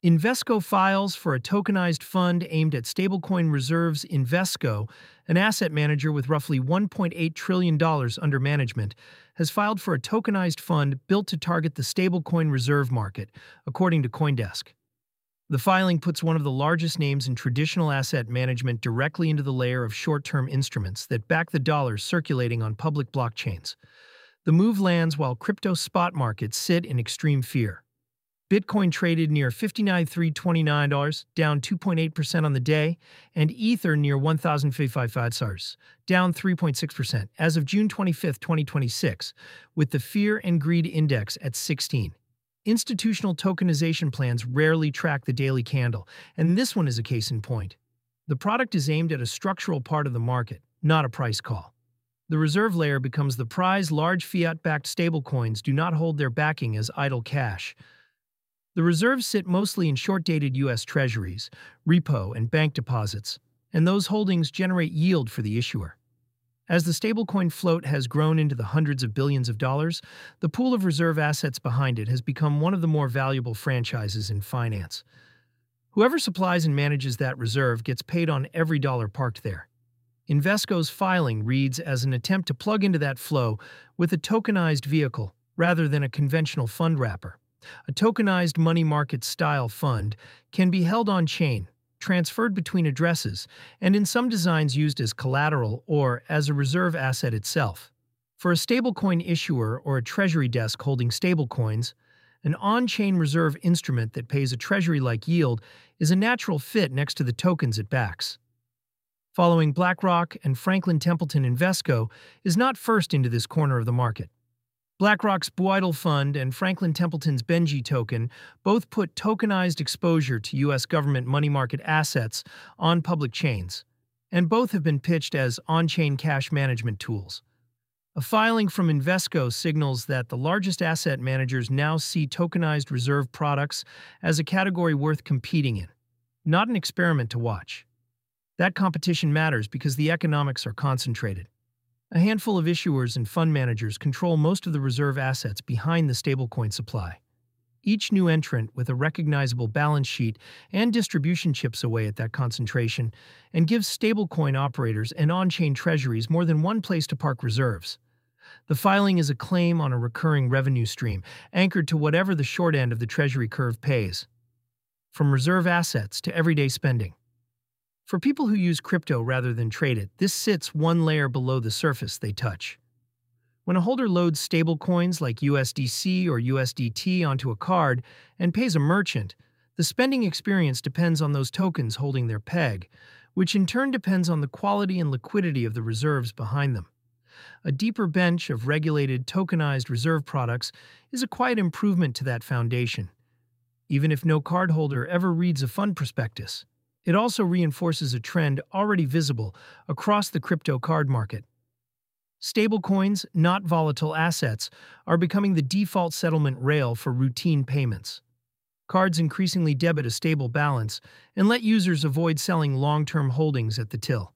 Invesco files for a tokenized fund aimed at stablecoin reserves. Invesco, an asset manager with roughly $1.8 trillion under management, has filed for a tokenized fund built to target the stablecoin reserve market, according to CoinDesk. The filing puts one of the largest names in traditional asset management directly into the layer of short-term instruments that back the dollars circulating on public blockchains. The move lands while crypto spot markets sit in extreme fear. Bitcoin traded near $59,329, down 2.8% on the day, and Ether near $1,055, down 3.6% as of June 25, 2026, with the Fear and Greed Index at 16. Institutional tokenization plans rarely track the daily candle, and this one is a case in point. The product is aimed at a structural part of the market, not a price call. The reserve layer becomes the prize. Large fiat-backed stablecoins do not hold their backing as idle cash. The reserves sit mostly in short-dated U.S. Treasuries, repo, and bank deposits, and those holdings generate yield for the issuer. As the stablecoin float has grown into the hundreds of billions of dollars, the pool of reserve assets behind it has become one of the more valuable franchises in finance. Whoever supplies and manages that reserve gets paid on every dollar parked there. Invesco's filing reads as an attempt to plug into that flow with a tokenized vehicle rather than a conventional fund wrapper. A tokenized money market-style fund can be held on-chain, transferred between addresses, and in some designs used as collateral or as a reserve asset itself. For a stablecoin issuer or a treasury desk holding stablecoins, an on-chain reserve instrument that pays a treasury-like yield is a natural fit next to the tokens it backs. Following BlackRock and Franklin Templeton, Invesco is not first into this corner of the market. BlackRock's Buidel Fund and Franklin Templeton's Benji token both put tokenized exposure to U.S. government money market assets on public chains, and both have been pitched as on-chain cash management tools. A filing from Invesco signals that the largest asset managers now see tokenized reserve products as a category worth competing in, not an experiment to watch. That competition matters because the economics are concentrated. A handful of issuers and fund managers control most of the reserve assets behind the stablecoin supply. Each new entrant with a recognizable balance sheet and distribution chips away at that concentration and gives stablecoin operators and on-chain treasuries more than one place to park reserves. The filing is a claim on a recurring revenue stream, anchored to whatever the short end of the treasury curve pays. From reserve assets to everyday spending. For people who use crypto rather than trade it, this sits one layer below the surface they touch. When a holder loads stablecoins like USDC or USDT onto a card and pays a merchant, the spending experience depends on those tokens holding their peg, which in turn depends on the quality and liquidity of the reserves behind them. A deeper bench of regulated tokenized reserve products is a quiet improvement to that foundation. Even if no cardholder ever reads a fund prospectus, it also reinforces a trend already visible across the crypto card market. Stablecoins, not volatile assets, are becoming the default settlement rail for routine payments. Cards increasingly debit a stable balance and let users avoid selling long-term holdings at the till.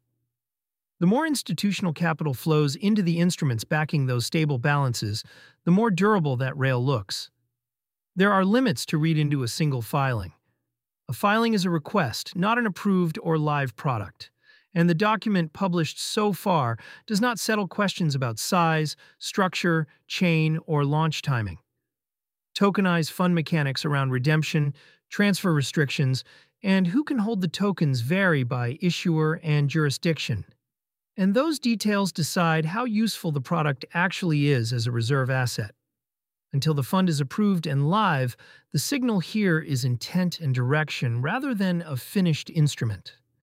The more institutional capital flows into the instruments backing those stable balances, the more durable that rail looks. There are limits to read into a single filing. A filing is a request, not an approved or live product, and the document published so far does not settle questions about size, structure, chain, or launch timing. Tokenized fund mechanics around redemption, transfer restrictions, and who can hold the tokens vary by issuer and jurisdiction. And those details decide how useful the product actually is as a reserve asset. Until the fund is approved and live, the signal here is intent and direction rather than a finished instrument.